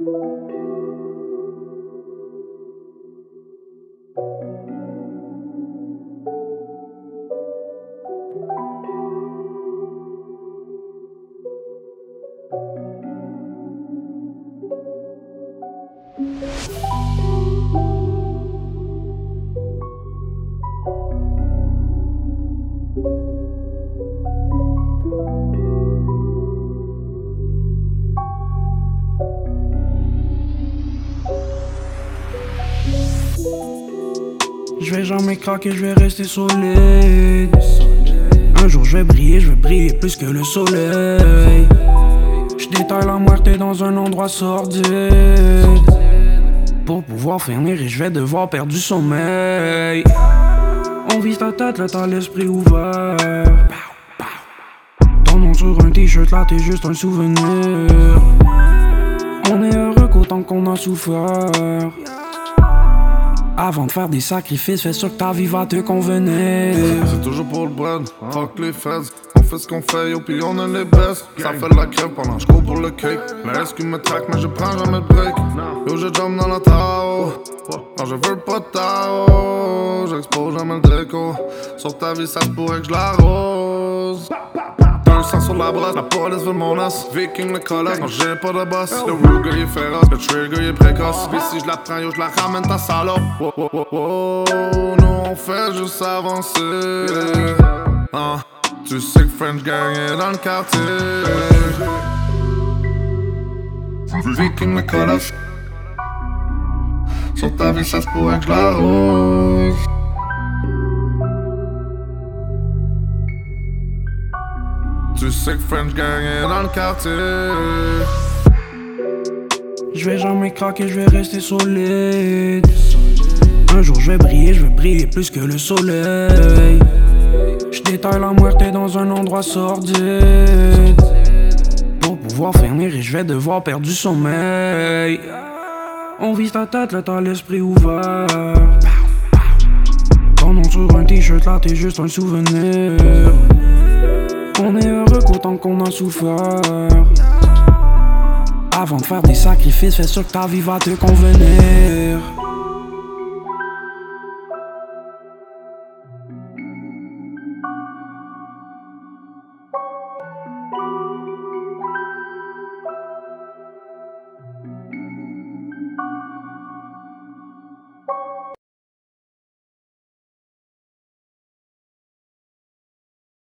Je vais jamais craquer, je vais rester solide. Un jour je vais briller plus que le soleil. Je détaille la muerte dans un endroit sordide. Pour pouvoir finir et je vais devoir perdre du sommeil. On vise ta tête, là t'as l'esprit ouvert. Ton nom sur un t-shirt, là t'es juste un souvenir. On est heureux qu'autant qu'on a souffert. Avant de faire des sacrifices, fais sûr que ta vie va te convenir. C'est toujours pour le bread, fuck les feds. On fait ce qu'on fait, yo, pis on est les best. Ça fait de la crème pendant que je cours pour le cake. La SQ me traque, mais je prends jamais de break. Yo, je jump dans la Tao. Non, je veux pas de Tao. J'expose jamais le Draco. Sur ta vie, ça se pourrait que je l'arrose. 200 sur la brosse, la police veut mon os. Viking le colosse, non j'ai pas de boss. Le Ruger il est féroce, le Trigger il est précoce. Pis si je la prends, yo je la ramène ta salope. Nous on fait juste avancer. Tu sais que French Gang est dans le quartier. Viking le colosse. Sur ta vie ça se pourrait que je l'arrose. Tu sais que French Gang est dans le quartier. Je vais jamais craquer, je vais rester solide. Un jour je vais briller plus que le soleil. Je détaille la muerte dans un endroit sordide. Pour pouvoir finir et je vais devoir perdre du sommeil. On vise ta tête, là t'as l'esprit ouvert. Ton nom sur un t-shirt, là t'es juste un souvenir. On est heureux qu'autant qu'on a souffert. Avant de faire des sacrifices, fais sûr que ta vie va te convenir.